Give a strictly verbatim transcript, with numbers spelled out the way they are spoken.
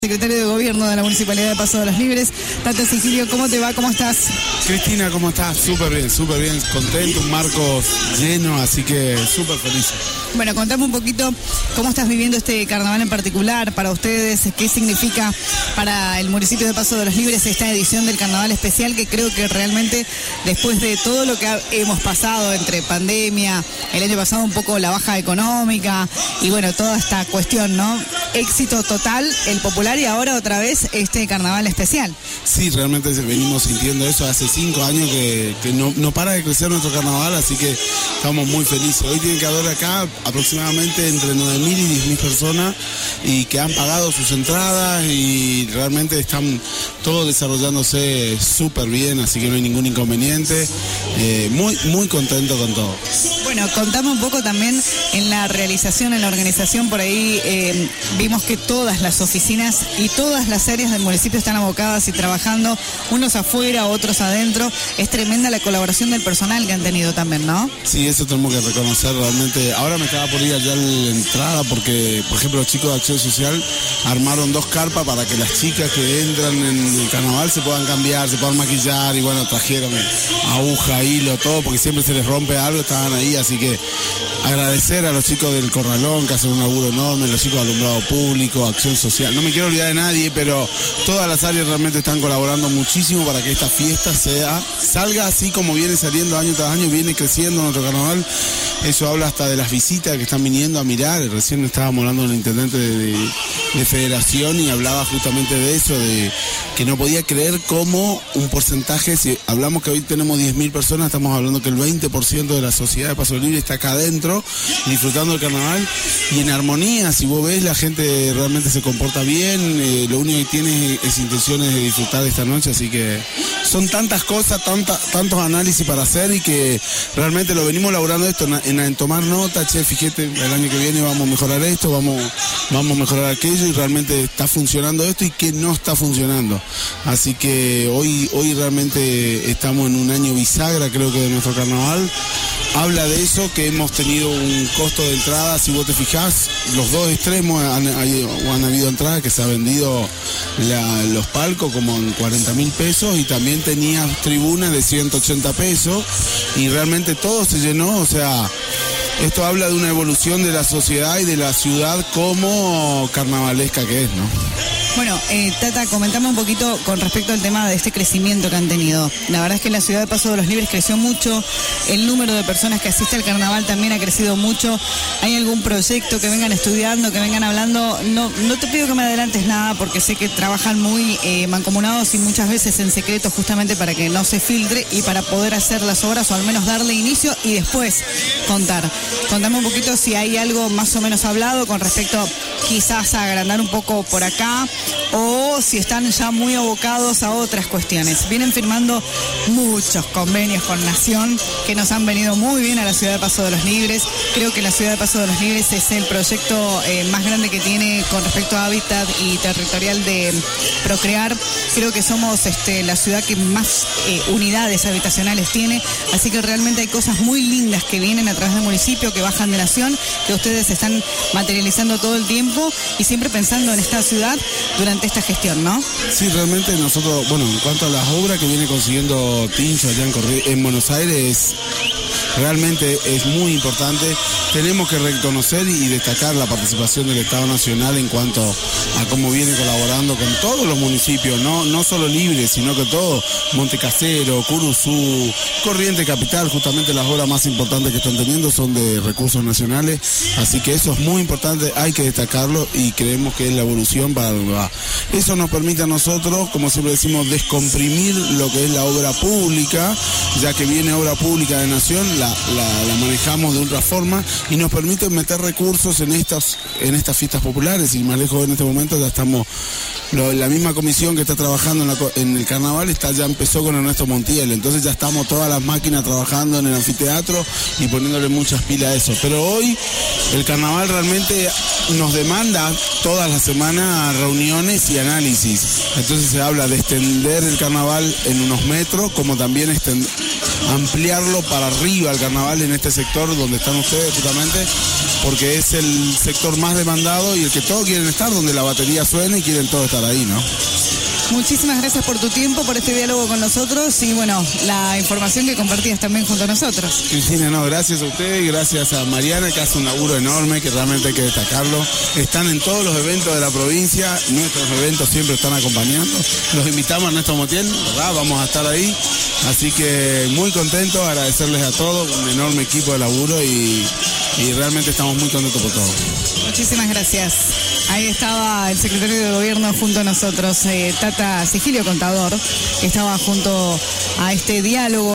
Secretario de Gobierno de la Municipalidad de Paso de los Libres. Tata Sigilio, ¿cómo te va? ¿Cómo estás? Cristina, ¿cómo estás? Súper bien, súper bien, contento, un Marcos lleno, así que súper feliz. Bueno, contame un poquito cómo estás viviendo este carnaval en particular para ustedes, qué significa para el municipio de Paso de los Libres esta edición del carnaval especial, que creo que realmente después de todo lo que ha, hemos pasado entre pandemia, el año pasado un poco la baja económica y bueno, toda esta cuestión, ¿no? Éxito total, el popular y ahora otra vez este carnaval especial. Sí, realmente venimos sintiendo eso hace cinco años que, que no, no para de crecer nuestro carnaval, así que estamos muy felices. Hoy tiene que haber acá aproximadamente entre nueve mil y diez mil personas y que han pagado sus entradas y realmente están todos desarrollándose súper bien, así que no hay ningún inconveniente. Eh, muy, muy contento con todo. Bueno, contame un poco también en la realización, en la organización, por ahí eh, vimos que todas las oficinas y todas las áreas del municipio están abocadas y trabajando, unos afuera, otros adentro. Es tremenda la colaboración del personal que han tenido también, ¿no? Sí, eso tenemos que reconocer realmente. Ahora me estaba por ir allá a la entrada porque, por ejemplo, los chicos de Acción Social armaron dos carpas para que las chicas que entran en el carnaval se puedan cambiar, se puedan maquillar y bueno, trajeron aguja, hilo, todo, porque siempre se les rompe algo, estaban ahí, así que agradecer a los chicos del Corralón que hacen un laburo enorme, los chicos de Alumbrado Público, Acción Social, no me quiero olvidar de nadie, pero todas las áreas realmente están colaborando muchísimo para que esta fiesta sea, salga así como viene saliendo año tras año, viene creciendo nuestro carnaval. Eso habla hasta de las visitas que están viniendo a mirar. Recién estábamos hablando con el intendente de, de, de Federación y hablaba justamente de eso, de que no podía creer cómo un porcentaje, si hablamos que hoy tenemos diez mil personas, estamos hablando que el veinte por ciento de la sociedad de Paso Libre está acá adentro, disfrutando del carnaval y en armonía. Si vos ves, la gente realmente se comporta bien, eh, lo único que tiene es intenciones de disfrutar de esta noche, así que son tantas cosas, tanta, tantos análisis para hacer y que realmente lo venimos elaborando esto, en, en tomar nota, che, fíjate, el año que viene vamos a mejorar esto, vamos, vamos a mejorar aquello y realmente está funcionando esto y que no está funcionando. Así que hoy, hoy realmente estamos en un año bisagra, creo que de nuestro carnaval. Habla de eso, que hemos tenido un costo de entrada, si vos te fijás, los dos extremos han, hay, han habido entradas que se ha vendido la, los palcos como en cuarenta mil pesos y también tenía tribunas de ciento ochenta pesos y realmente todo se llenó, o sea, esto habla de una evolución de la sociedad y de la ciudad como carnavalesca que es, ¿no? Bueno, eh, Tata, comentame un poquito con respecto al tema de este crecimiento que han tenido. La verdad es que la ciudad de Paso de los Libres creció mucho, el número de personas que asiste al carnaval también ha crecido mucho. ¿Hay algún proyecto que vengan estudiando, que vengan hablando? No, no te pido que me adelantes nada porque sé que trabajan muy eh, mancomunados y muchas veces en secreto justamente para que no se filtre y para poder hacer las obras o al menos darle inicio y después contar. Contame un poquito si hay algo más o menos hablado con respecto quizás a agrandar un poco por acá, o si están ya muy abocados a otras cuestiones. Vienen firmando muchos convenios con Nación que nos han venido muy bien a la ciudad de Paso de los Libres. Creo que la ciudad de Paso de los Libres es el proyecto eh, más grande que tiene con respecto a hábitat y territorial de Procrear. Creo que somos este, la ciudad que más eh, unidades habitacionales tiene, así que realmente hay cosas muy lindas que vienen a través del municipio, que bajan de Nación, que ustedes están materializando todo el tiempo y siempre pensando en esta ciudad durante esta gestión, ¿no? Sí, realmente nosotros, bueno, en cuanto a las obras que viene consiguiendo Tincho allá en, Corri- en Buenos Aires, realmente es muy importante. Tenemos que reconocer y destacar la participación del Estado Nacional en cuanto a cómo viene colaborando con todos los municipios, no, no solo Libres, sino que todo, Montecasero, Curuzú, Corriente Capital, justamente las obras más importantes que están teniendo son de recursos nacionales, así que eso es muy importante, hay que destacarlo y creemos que es la evolución para donde va. Eso nos permite a nosotros, como siempre decimos, descomprimir lo que es la obra pública, ya que viene obra pública de Nación, la, la, la manejamos de otra forma y nos permite meter recursos en estas, en estas fiestas populares. Y más lejos en este momento ya estamos, lo, la misma comisión que está trabajando en, la, en el carnaval está, ya empezó con Ernesto Montiel, entonces ya estamos todas las máquinas trabajando en el anfiteatro y poniéndole muchas pilas a eso. Pero hoy el carnaval realmente nos demanda todas las semanas reuniones y análisis. Entonces se habla de extender el carnaval en unos metros, como también extender, ampliarlo para arriba el carnaval en este sector donde están ustedes justamente, porque es el sector más demandado y el que todos quieren estar, donde la batería suena y quieren todos estar ahí, ¿no? Muchísimas gracias por tu tiempo, por este diálogo con nosotros y bueno, la información que compartías también junto a nosotros. Cristina, no, gracias a usted y gracias a Mariana, que hace un laburo enorme, que realmente hay que destacarlo. Están en todos los eventos de la provincia, nuestros eventos siempre están acompañando. Los invitamos a Néstor Montiel, ¿verdad? Vamos a estar ahí. Así que muy contento, agradecerles a todos, un enorme equipo de laburo y, y realmente estamos muy contentos por todo. Muchísimas gracias. Ahí estaba el secretario de Gobierno junto a nosotros, eh, Tata Sigilio Contador, que estaba junto a este diálogo.